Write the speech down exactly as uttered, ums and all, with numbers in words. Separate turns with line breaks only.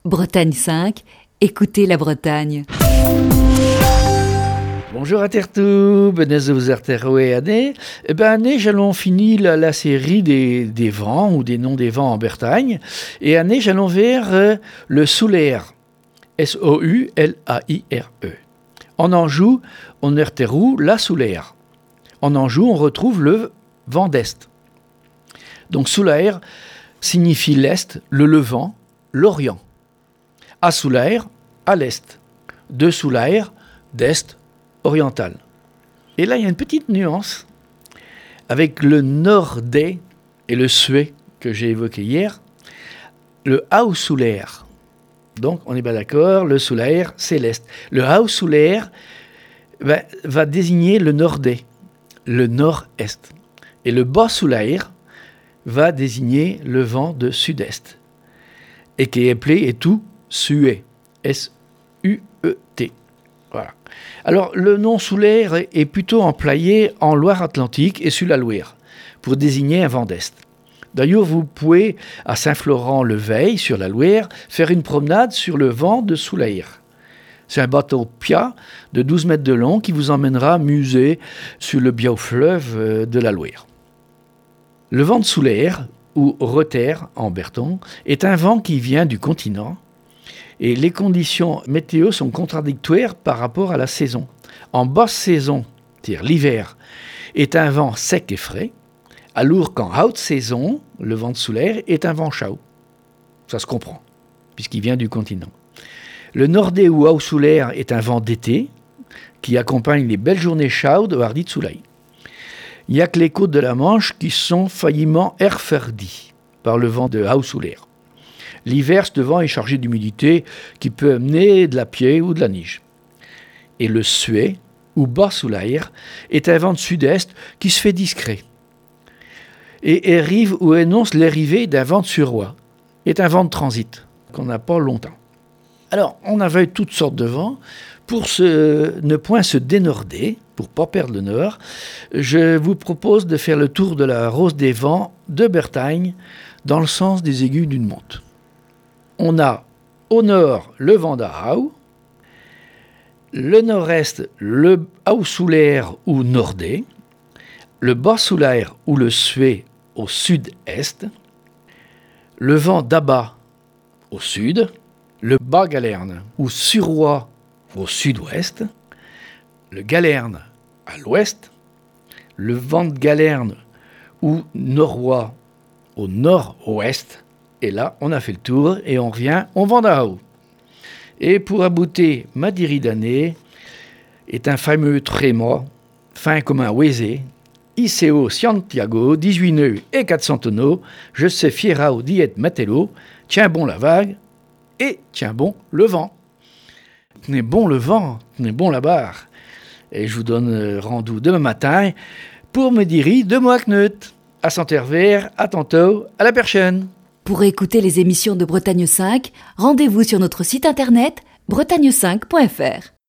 Bretagne cinq, écoutez la Bretagne.
Bonjour à Tertou, benez vous arteroé année. Eh ben année, j'allons finir la, la série des, des vents ou des noms des vents en Bretagne. Et année, j'allons vers euh, le soulaire. S O U L A I R E. En Anjou, on erterou la soulaire. En Anjou, on retrouve le vent d'est. Donc soulaire signifie l'est, le levant, l'orient. À soulaire, à l'est. De soulaire, d'est, oriental. Et là, il y a une petite nuance avec le nordais et le sué que j'ai évoqué hier. Le haut-soulaire. Donc, on n'est pas d'accord, le soulaire, c'est l'est. Le haut-soulaire ben, va désigner le nordais, le nord-est. Et le bas-soulaire va désigner le vent de sud-est. Et qui est appelé et tout sué. S U E T. Voilà. Alors, le nom soulaire est plutôt employé en Loire-Atlantique et sur la Loire pour désigner un vent d'est. D'ailleurs, vous pouvez, à Saint-Florent-le-Veil, sur la Loire, faire une promenade sur le vent de soulaire. C'est un bateau Pia de douze mètres de long qui vous emmènera musée sur le biau fleuve de la Loire. Le vent de soulaire, ou roter en berton, est un vent qui vient du continent et les conditions météo sont contradictoires par rapport à la saison. En basse saison, c'est-à-dire l'hiver, est un vent sec et frais, alors qu'en haute saison, le vent de soulaire est un vent chaud. Ça se comprend, puisqu'il vient du continent. Le nordais ou haut soulaire est un vent d'été qui accompagne les belles journées chaudes au hardi de soleil. Il n'y a que les côtes de la Manche qui sont faillimment erferdies par le vent de haut soulaire. L'hiver, ce vent est chargé d'humidité qui peut amener de la pluie ou de la neige. Et le sué, ou bas soulaire, est un vent de sud-est qui se fait discret. Et arrive ou énonce l'arrivée d'un vent de suroît. Est un vent de transit, qu'on n'a pas longtemps. Alors, on avait toutes sortes de vents. Pour se, ne point se dénorder, pour ne pas perdre le nord, je vous propose de faire le tour de la rose des vents de Bretagne dans le sens des aigus d'une monte. On a au nord le vent d'Aau, le nord-est le haut-soulaire ou nordais, le bas-soulaire ou le sué au sud-est, le vent d'Abat au sud, le bas-galerne ou suroît au sud-ouest, le galerne à l'ouest, le vent de galerne ou noroît au nord-ouest, et là, on a fait le tour et on revient au vent d'Aau. Et pour abouter, Madiri d'année est un fameux tréma, fin comme un wésé, I C O Santiago, dix-huit nœuds et quatre cents tonneaux, je sais fierao diet matello, tiens bon la vague et tiens bon le vent. Tenez bon le vent, tenez bon la barre. Et je vous donne rendez-vous demain matin pour Madiri de Moakneut. À Saint-Hervé, à tantôt, à la prochaine.
Pour écouter les émissions de Bretagne cinq, rendez-vous sur notre site internet bretagne cinq point f r.